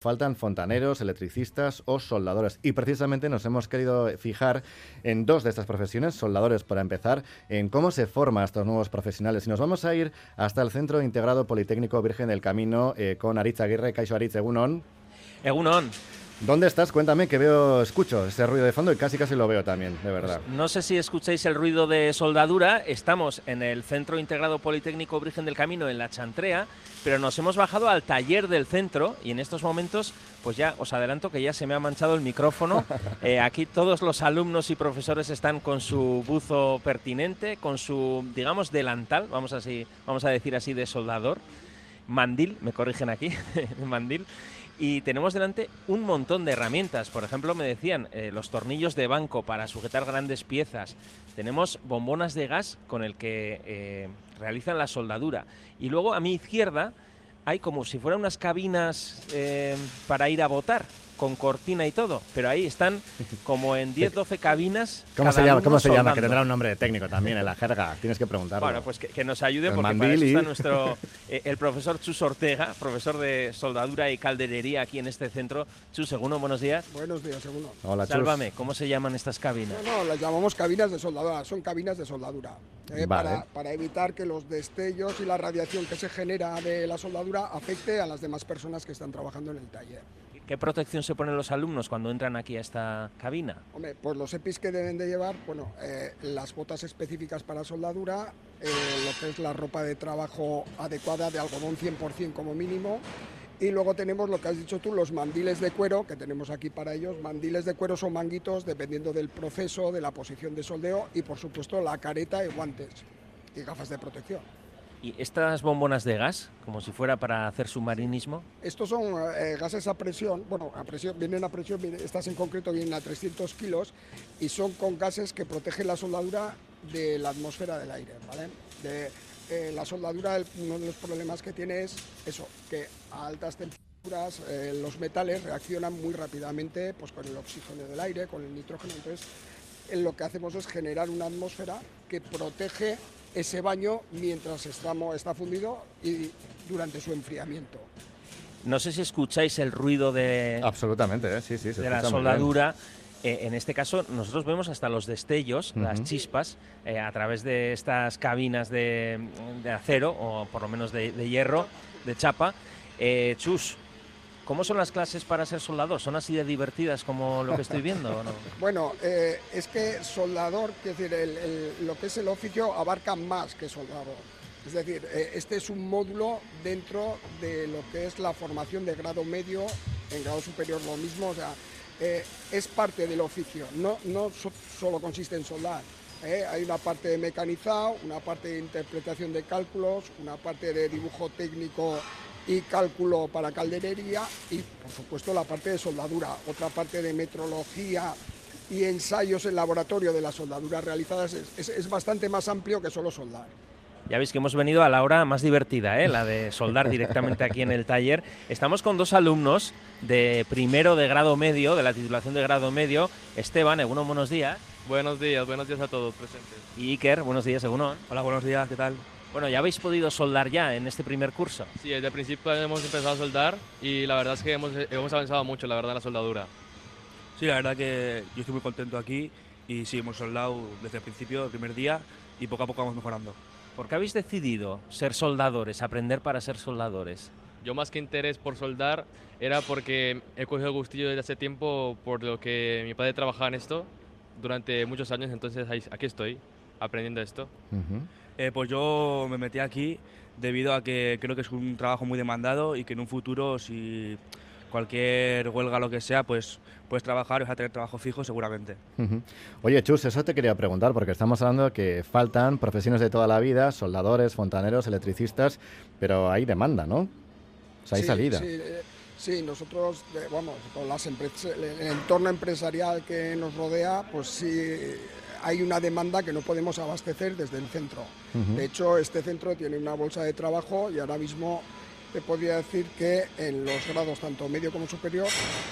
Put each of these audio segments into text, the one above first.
Faltan fontaneros, electricistas o soldadores. Y precisamente nos hemos querido fijar en dos de estas profesiones, soldadores para empezar, en cómo se forman estos nuevos profesionales. Y nos vamos a ir hasta el Centro Integrado Politécnico Virgen del Camino con Aritz Aguirre. Kaixo Aritz, egunon. Egunon. ¿Dónde estás? Cuéntame, que escucho ese ruido de fondo y casi lo veo también, de verdad. Pues no sé si escucháis el ruido de soldadura. Estamos en el Centro Integrado Politécnico Virgen del Camino, en La Chantrea, pero nos hemos bajado al taller del centro y en estos momentos, pues ya os adelanto que ya se me ha manchado el micrófono. Aquí todos los alumnos y profesores están con su buzo pertinente, con su, digamos, delantal, vamos a decir así, de soldador. Mandil, me corrigen aquí, mandil. Y tenemos delante un montón de herramientas. Por ejemplo, me decían los tornillos de banco para sujetar grandes piezas. Tenemos bombonas de gas con el que realizan la soldadura. Y luego a mi izquierda hay como si fueran unas cabinas para ir a votar, con cortina y todo. Pero ahí están como en 10-12 cabinas. ¿Cómo se llama? Que tendrá un nombre técnico también en la jerga. Tienes que preguntarlo. Bueno, pues que nos ayude, porque para eso está nuestro el profesor Chus Ortega, profesor de soldadura y calderería aquí en este centro. Chus, egunon, buenos días. Buenos días, egunon. Hola, Chus. Sálvame, ¿cómo se llaman estas cabinas? No, las llamamos cabinas de soldadura, son cabinas de soldadura. Vale. Para evitar que los destellos y la radiación que se genera de la soldadura afecte a las demás personas que están trabajando en el taller. ¿Qué protección se ponen los alumnos cuando entran aquí a esta cabina? Hombre, pues los EPIs que deben de llevar, bueno, las botas específicas para soldadura, lo que es la ropa de trabajo adecuada de algodón 100% como mínimo, y luego tenemos lo que has dicho tú, los mandiles de cuero que tenemos aquí para ellos. Mandiles de cuero son manguitos dependiendo del proceso, de la posición de soldeo, y por supuesto la careta y guantes y gafas de protección. ¿Y estas bombonas de gas, como si fuera para hacer submarinismo? Estos son gases a presión, vienen a presión, estas en concreto vienen a 300 kilos y son con gases que protegen la soldadura de la atmósfera del aire, ¿vale? La soldadura, uno de los problemas que tiene es eso, que a altas temperaturas los metales reaccionan muy rápidamente pues, con el oxígeno del aire, con el nitrógeno. Entonces, lo que hacemos es generar una atmósfera que protege ese baño mientras está fundido y durante su enfriamiento. No sé si escucháis el ruido de... Absolutamente, sí, se de la soldadura. En este caso, nosotros vemos hasta los destellos, las chispas, a través de estas cabinas de acero, o por lo menos de hierro, de chapa. Chus, ¿cómo son las clases para ser soldador? ¿Son así de divertidas como lo que estoy viendo o no? Bueno, es que soldador, es decir, lo que es el oficio abarca más que soldador. Es decir, este es un módulo dentro de lo que es la formación de grado medio, en grado superior lo mismo, o sea, es parte del oficio, no solo consiste en soldar. Hay una parte de mecanizado, una parte de interpretación de cálculos, una parte de dibujo técnico y cálculo para calderería y, por supuesto, la parte de soldadura, otra parte de metrología y ensayos en laboratorio de las soldaduras realizadas. Es bastante más amplio que solo soldar. Ya veis que hemos venido a la hora más divertida, la de soldar directamente aquí en el taller. Estamos con dos alumnos de primero de grado medio, de la titulación de grado medio. Esteban, egunon, buenos días. Buenos días a todos presentes. Y Iker, buenos días, egunon. Hola, buenos días, ¿qué tal? Bueno, ¿ya habéis podido soldar ya en este primer curso? Sí, desde el principio hemos empezado a soldar y la verdad es que hemos avanzado mucho, la verdad, en la soldadura. Sí, la verdad que yo estoy muy contento aquí y sí, hemos soldado desde el principio, el primer día, y poco a poco vamos mejorando. ¿Por qué habéis decidido ser soldadores, aprender para ser soldadores? Yo más que interés por soldar era porque he cogido el gustillo desde hace tiempo por lo que mi padre trabajaba en esto durante muchos años, entonces aquí estoy aprendiendo esto. Pues yo me metí aquí debido a que creo que es un trabajo muy demandado y que en un futuro, si cualquier huelga lo que sea, pues puedes trabajar y vas a tener trabajo fijo seguramente. Oye, Chus, eso te quería preguntar, porque estamos hablando de que faltan profesiones de toda la vida, soldadores, fontaneros, electricistas, pero hay demanda, ¿no? O sea, hay salida. Sí, nosotros, con las empresas, el entorno empresarial que nos rodea, pues sí, hay una demanda que no podemos abastecer desde el centro. De hecho, este centro tiene una bolsa de trabajo y ahora mismo te podría decir que en los grados tanto medio como superior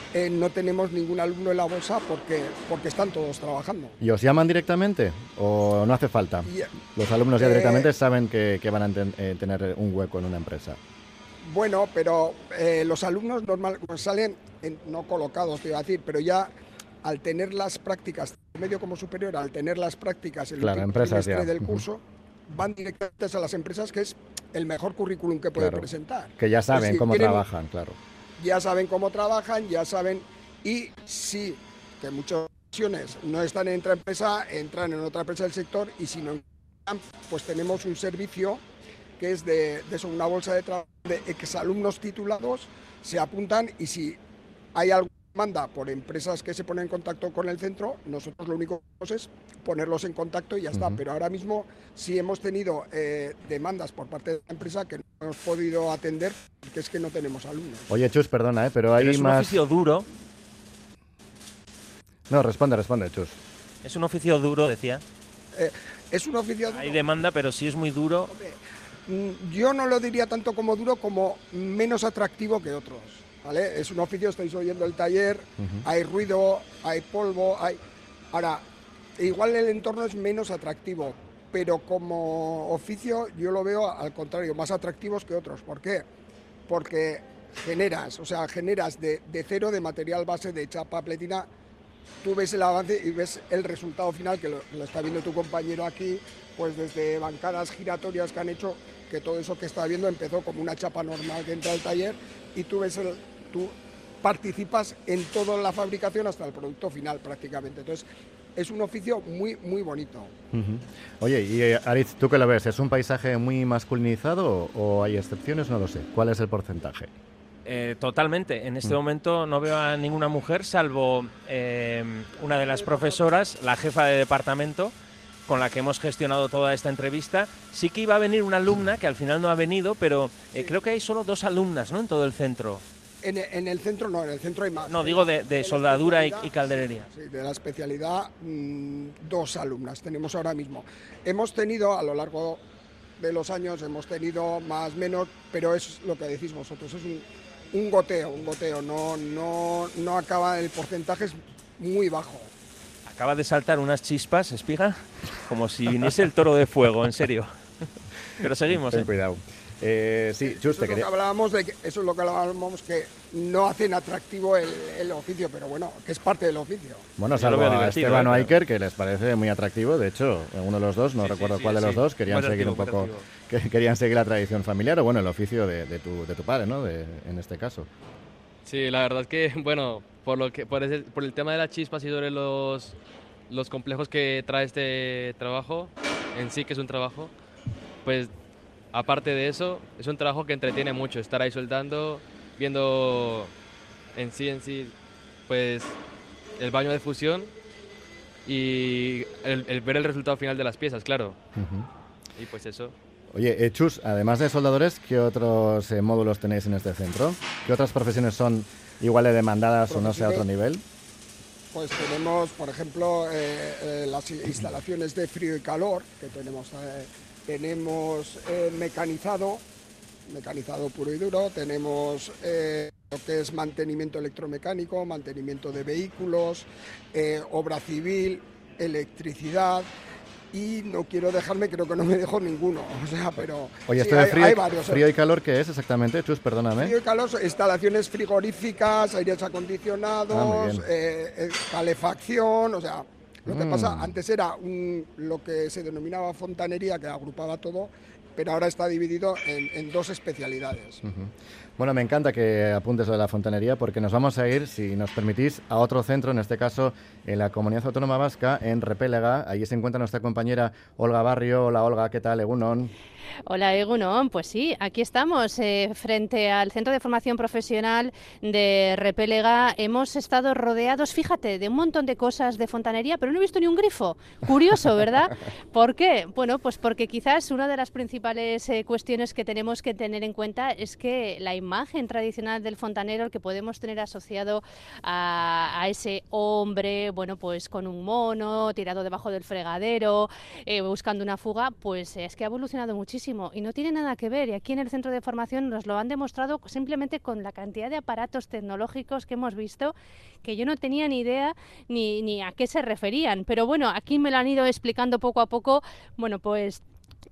no tenemos ningún alumno en la bolsa porque están todos trabajando. ¿Y os llaman directamente o no hace falta? Los alumnos ya directamente saben que van a tener un hueco en una empresa. Bueno, pero los alumnos normal pues salen, no colocados, te iba a decir, pero ya al tener las prácticas, medio como superior, al tener las prácticas en Claro, el empresas trimestre ya. del curso, van directamente a las empresas, que es el mejor currículum que puede Claro. presentar. Que ya Es saben decir, cómo tienen- trabajan, claro. Ya saben cómo trabajan, ya saben, y sí, que en muchas ocasiones no están en otra empresa, entran en otra empresa del sector, y si no entran, pues tenemos un servicio que es de eso, una bolsa de trabajo de exalumnos titulados, se apuntan, y si hay alguna demanda por empresas que se ponen en contacto con el centro, nosotros lo único que hacemos es ponerlos en contacto y ya está. Pero ahora mismo sí hemos tenido demandas por parte de la empresa que no hemos podido atender, porque es que no tenemos alumnos. Oye, Chus, perdona, pero hay Pero es un más... oficio duro. No, responde, Chus. Es un oficio duro, decía. Es un oficio... Hay demanda, pero sí es muy duro. Yo no lo diría tanto como duro, como menos atractivo que otros, ¿vale? Es un oficio, estáis oyendo el taller, hay ruido, hay polvo, hay... Ahora, igual el entorno es menos atractivo, pero como oficio yo lo veo al contrario, más atractivos que otros. ¿Por qué? Porque generas de cero, de material base, de chapa, pletina. Tú ves el avance y ves el resultado final, que lo está viendo tu compañero aquí, pues desde bancadas giratorias que han hecho, que todo eso que está viendo empezó como una chapa normal que entra al taller, y tú participas en toda la fabricación hasta el producto final prácticamente. Entonces es un oficio muy, muy bonito. Oye, y Aritz, ¿tú qué lo ves? ¿Es un paisaje muy masculinizado o hay excepciones? No lo sé. ¿Cuál es el porcentaje? Totalmente. En este momento no veo a ninguna mujer, salvo una de las profesoras, la jefa de departamento, con la que hemos gestionado toda esta entrevista. Sí que iba a venir una alumna, que al final no ha venido, pero creo que hay solo 2 alumnas, ¿no?, en todo el centro. En el centro no, en el centro hay más. No, digo de soldadura y calderería. Sí, de la especialidad, 2 alumnas tenemos ahora mismo. Hemos tenido, a lo largo de los años, hemos tenido más, menos, pero es lo que decís vosotros, es un goteo, no acaba, el porcentaje es muy bajo. Acaba de saltar unas chispas, Espiga, como si viniese el toro de fuego, en serio. Pero seguimos. Ten cuidado. Sí, Chus, te quería... Eso es lo que hablábamos, que no hacen atractivo el oficio, pero bueno, que es parte del oficio. Bueno, Yo salvo lo veo a divertido, Esteban o pero- Iker, que les parece muy atractivo. De hecho, uno de los dos, no recuerdo cuál de los dos, querían Muy seguir un atractivo, poco, muy que querían seguir la tradición familiar, o bueno, el oficio de tu padre, ¿no? En este caso. Sí, la verdad que, bueno, por el tema de las chispas y sobre los complejos que trae este trabajo, en sí que es un trabajo, pues aparte de eso, es un trabajo que entretiene mucho, estar ahí soldando, viendo en sí, pues el baño de fusión y el ver el resultado final de las piezas, claro. Y pues eso. Oye, Chus, además de soldadores, ¿qué otros módulos tenéis en este centro? ¿Qué otras profesiones son igual de demandadas o no sé a otro nivel? Pues tenemos, por ejemplo, las instalaciones de frío y calor, que tenemos mecanizado puro y duro, tenemos lo que es mantenimiento electromecánico, mantenimiento de vehículos, obra civil, electricidad, y no quiero dejarme, creo que no me dejo ninguno, o sea, pero Oye, sí, esto de hay varios. frío y calor, ¿qué es exactamente? Chus, perdóname. Frío y calor, instalaciones frigoríficas, aires acondicionados, muy bien. calefacción, o sea, lo que pasa, antes era lo que se denominaba fontanería, que agrupaba todo, pero ahora está dividido en 2 especialidades. Bueno, me encanta que apuntes lo de la fontanería, porque nos vamos a ir, si nos permitís, a otro centro, en este caso en la Comunidad Autónoma Vasca, en Repélega. Allí se encuentra nuestra compañera Olga Barrio. Hola, Olga, ¿qué tal? Egunon. Hola, Egunon. Pues sí, aquí estamos frente al Centro de Formación Profesional de Repélega. Hemos estado rodeados, fíjate, de un montón de cosas de fontanería, pero no he visto ni un grifo. Curioso, ¿verdad? ¿Por qué? Bueno, pues porque quizás una de las principales cuestiones que tenemos que tener en cuenta es que la imagen tradicional del fontanero, el que podemos tener asociado a ese hombre, bueno, pues con un mono, tirado debajo del fregadero, buscando una fuga, pues es que ha evolucionado muchísimo y no tiene nada que ver. Y aquí en el centro de formación nos lo han demostrado simplemente con la cantidad de aparatos tecnológicos que hemos visto, que yo no tenía ni idea ni a qué se referían. Pero bueno, aquí me lo han ido explicando poco a poco. Bueno, pues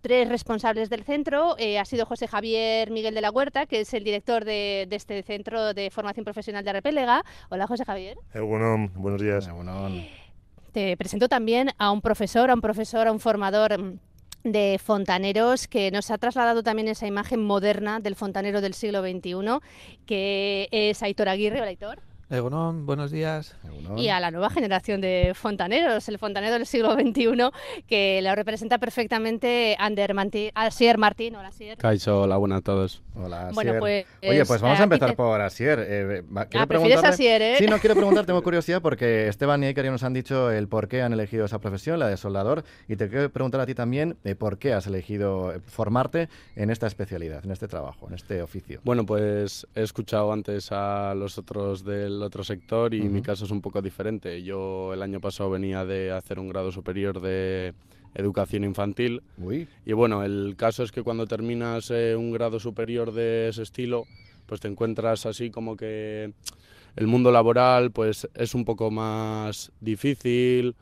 tres responsables del centro. Ha sido José Javier Miguel de la Huerta, que es el director de este centro de formación profesional de Repélega. Hola, José Javier. Egunon, buenos días. Egunon. Te presento también a un profesor, a un formador de fontaneros, que nos ha trasladado también esa imagen moderna del fontanero del siglo XXI, que es Aitor Aguirre. Hola, Aitor. Egunon, buenos días. Egunon. Y a la nueva generación de fontaneros, el fontanero del siglo XXI, que lo representa perfectamente Asier Martín. Hola, Asier. Kaixo, hola, buenas a todos. Hola, Bueno, Asier. pues, Oye, pues vamos a empezar aquí por Asier. Quiero prefieres preguntarle- Asier, ¿eh? Sí, no quiero preguntar, tengo curiosidad porque Esteban y Iker ya nos han dicho el por qué han elegido esa profesión, la de soldador, y te quiero preguntar a ti también por qué has elegido formarte en esta especialidad, en este trabajo, en este oficio. Bueno, pues he escuchado antes a los otros del otro sector y mi caso es un poco diferente. Yo el año pasado venía de hacer un grado superior de educación infantil. Uy. Y bueno, el caso es que cuando terminas un grado superior de ese estilo, pues te encuentras así como que el mundo laboral pues es un poco más difícil,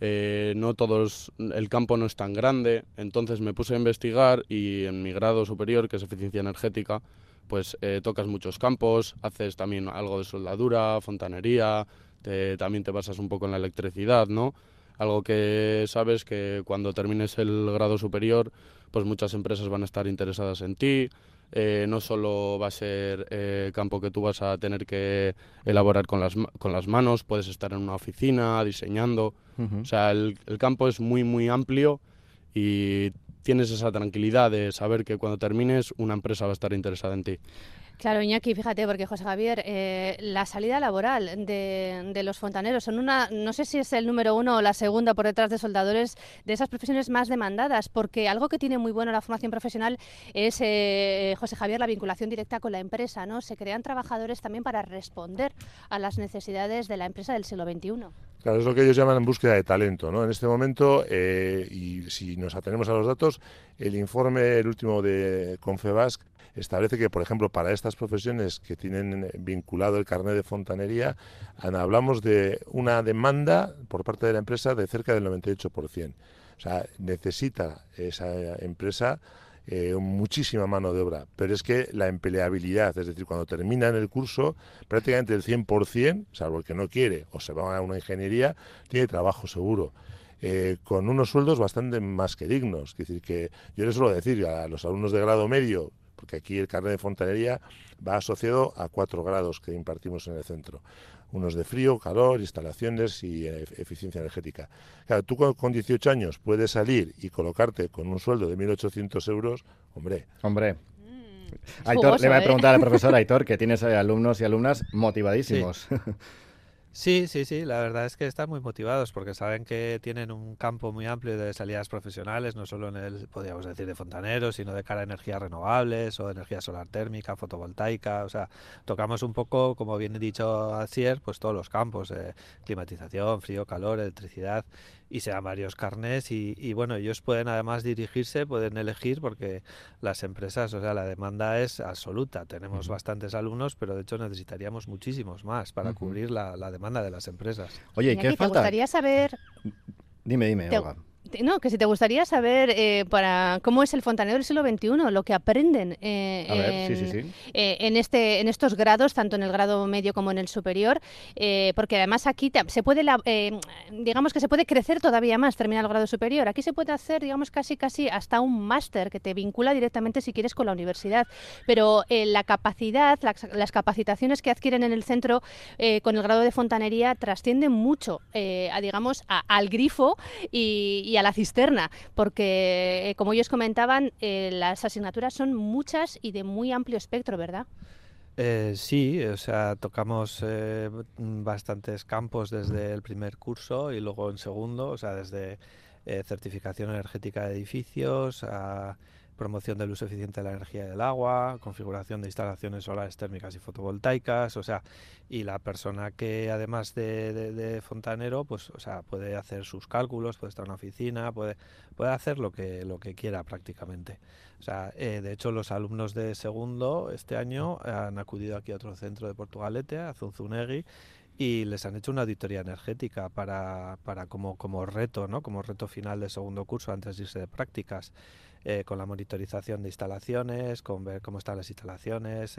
el campo no es tan grande, entonces me puse a investigar y en mi grado superior, que es eficiencia energética, pues tocas muchos campos, haces también algo de soldadura, fontanería, también te basas un poco en la electricidad, ¿no? Algo que sabes que cuando termines el grado superior, pues muchas empresas van a estar interesadas en ti. No solo va a ser campo que tú vas a tener que elaborar con las manos, puedes estar en una oficina diseñando. O sea, el campo es muy, muy amplio y tienes esa tranquilidad de saber que cuando termines una empresa va a estar interesada en ti. Claro, Iñaki, fíjate, porque José Javier, la salida laboral de los fontaneros son no sé si es el número uno o la segunda por detrás de soldadores, de esas profesiones más demandadas, porque algo que tiene muy bueno la formación profesional es, José Javier, la vinculación directa con la empresa, ¿no? Se crean trabajadores también para responder a las necesidades de la empresa del siglo XXI. Claro, es lo que ellos llaman en búsqueda de talento, ¿no? En este momento, y si nos atenemos a los datos, el informe, el último de Confebask, establece que, por ejemplo, para estas profesiones que tienen vinculado el carnet de fontanería, hablamos de una demanda por parte de la empresa de cerca del 98%. O sea, necesita esa empresa muchísima mano de obra, pero es que la empleabilidad, es decir, cuando terminan el curso, prácticamente el 100%, salvo el que no quiere o se va a una ingeniería, tiene trabajo seguro. Con unos sueldos bastante más que dignos. Es decir, que yo les suelo decir a los alumnos de grado medio, porque aquí el carnet de fontanería va asociado a 4 grados que impartimos en el centro. Unos de frío, calor, instalaciones y eficiencia energética. Claro, tú con 18 años puedes salir y colocarte con un sueldo de 1.800 euros, hombre. Aitor, jugoso, le voy a preguntar al profesor Aitor, que tienes alumnos y alumnas motivadísimos. Sí, la verdad es que están muy motivados porque saben que tienen un campo muy amplio de salidas profesionales, no solo en el, podríamos decir, de fontaneros, sino de cara a energías renovables o energía solar térmica, fotovoltaica. O sea, tocamos un poco, como bien he dicho Asier, pues todos los campos, climatización, frío, calor, electricidad, y se dan varios carnés y bueno, ellos pueden además dirigirse, pueden elegir, porque las empresas, o sea, la demanda es absoluta. Tenemos bastantes alumnos, pero de hecho necesitaríamos muchísimos más para cubrir la demanda de las empresas. Oye, ¿y qué Iñaki, falta? ¿te gustaría saber? Dime, Olga. No, que si te gustaría saber para cómo es el fontanero del siglo XXI, lo que aprenden A ver, sí. en estos grados, tanto en el grado medio como en el superior, porque además aquí se puede, digamos que se puede crecer todavía más, terminar el grado superior. Aquí se puede hacer, digamos, casi hasta un máster que te vincula directamente, si quieres, con la universidad. Pero la capacidad, las capacitaciones que adquieren en el centro con el grado de fontanería trascienden mucho, al grifo y a la cisterna, porque como ellos comentaban, las asignaturas son muchas y de muy amplio espectro, ¿verdad? Sí, o sea, tocamos bastantes campos desde el primer curso y luego en segundo, o sea, desde certificación energética de edificios a promoción del uso eficiente de la energía del agua, configuración de instalaciones solares térmicas y fotovoltaicas, o sea, y la persona que además de fontanero, pues, o sea, puede hacer sus cálculos, puede estar en una oficina, puede hacer lo que quiera prácticamente. O sea, de hecho, los alumnos de segundo este año han acudido aquí a otro centro de Portugalete, a Zunzunegui, y les han hecho una auditoría energética para como reto, ¿no? Como reto final de segundo curso antes de irse de prácticas. con la monitorización de instalaciones, con ver cómo están las instalaciones,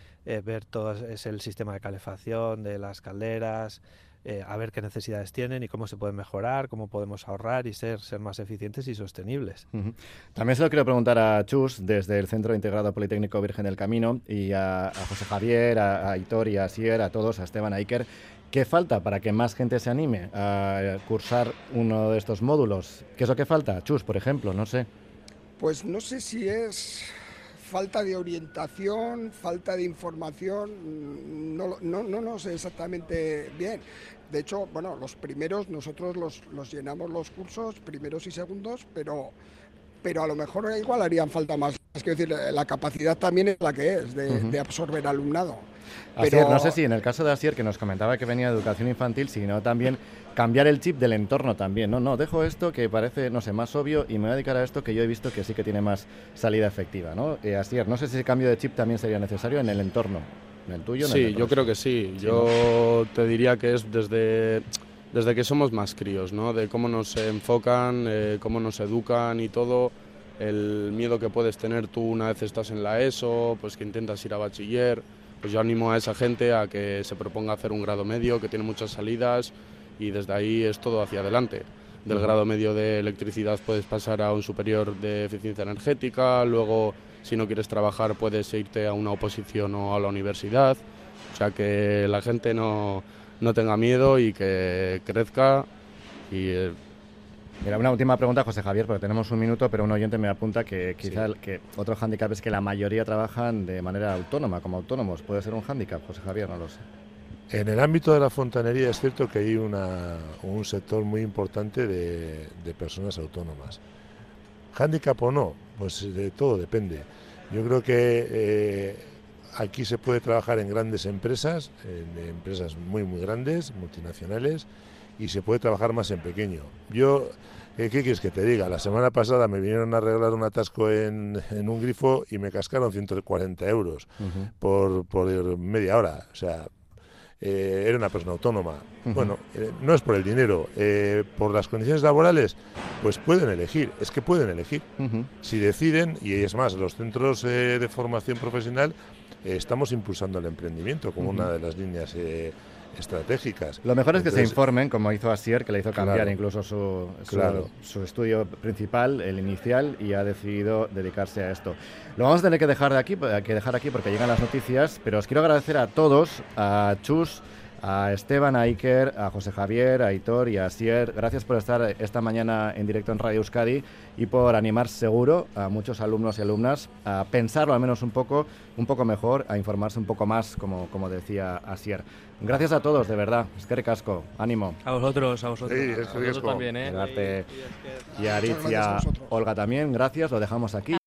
ver todo es el sistema de calefacción de las calderas, a ver qué necesidades tienen y cómo se pueden mejorar, cómo podemos ahorrar y ser más eficientes y sostenibles. También se lo quiero preguntar a Chus, desde el Centro Integrado Politécnico Virgen del Camino, y a José Javier, a Aitor y a Asier, a todos, a Esteban, a Iker. ¿Qué falta para que más gente se anime a cursar uno de estos módulos? ¿Qué es lo que falta? Chus, por ejemplo, no sé. Pues no sé si es falta de orientación, falta de información, no sé exactamente bien. De hecho, bueno, los primeros nosotros los llenamos los cursos, primeros y segundos, pero a lo mejor igual harían falta más. Es decir, la capacidad también es la que es de absorber alumnado. Asier, no sé si en el caso de Asier, que nos comentaba que venía de educación infantil, sino también cambiar el chip del entorno también, ¿no? No, dejo esto que parece, no sé, más obvio y me voy a dedicar a esto que yo he visto que sí que tiene más salida efectiva, ¿no? Asier, no sé si ese cambio de chip también sería necesario en el entorno, en el tuyo. Sí, yo creo que sí. Yo te diría que es desde que somos más críos, ¿no? De cómo nos enfocan, cómo nos educan y todo, el miedo que puedes tener tú una vez estás en la ESO, pues que intentas ir a bachiller. Pues yo animo a esa gente a que se proponga hacer un grado medio, que tiene muchas salidas y desde ahí es todo hacia adelante. Del grado medio de electricidad puedes pasar a un superior de eficiencia energética, luego si no quieres trabajar puedes irte a una oposición o a la universidad. O sea, que la gente no tenga miedo y que crezca y... Mira, una última pregunta, José Javier, porque tenemos un minuto, pero un oyente me apunta que quizá que otro hándicap es que la mayoría trabajan de manera autónoma, como autónomos. ¿Puede ser un hándicap, José Javier? No lo sé. En el ámbito de la fontanería es cierto que hay un sector muy importante de personas autónomas. ¿Hándicap o no? Pues de todo depende. Yo creo que aquí se puede trabajar en grandes empresas, en empresas muy, muy grandes, multinacionales, y se puede trabajar más en pequeño. Yo, ¿qué quieres que te diga? La semana pasada me vinieron a arreglar un atasco en un grifo y me cascaron 140 euros por media hora. O sea, era una persona autónoma. Bueno, no es por el dinero, por las condiciones laborales, pues pueden elegir, es que pueden elegir. Si deciden, y es más, los centros de formación profesional estamos impulsando el emprendimiento como una de las líneas estratégicas. Lo mejor es que se informen, como hizo Asier, que le hizo cambiar incluso su estudio principal, el inicial, y ha decidido dedicarse a esto. Lo vamos a tener que dejar aquí porque llegan las noticias, pero os quiero agradecer a todos, a Chus, a Esteban, a Iker, a José Javier, a Aitor y a Asier. Gracias por estar esta mañana en directo en Radio Euskadi y por animar seguro a muchos alumnos y alumnas a pensarlo al menos un poco mejor, a informarse un poco más, como decía Asier. Gracias a todos, de verdad. Eskerrik asko, ánimo. A vosotros. Sí, a vosotros también, Y a Aritz y a Olga también, gracias. Lo dejamos aquí.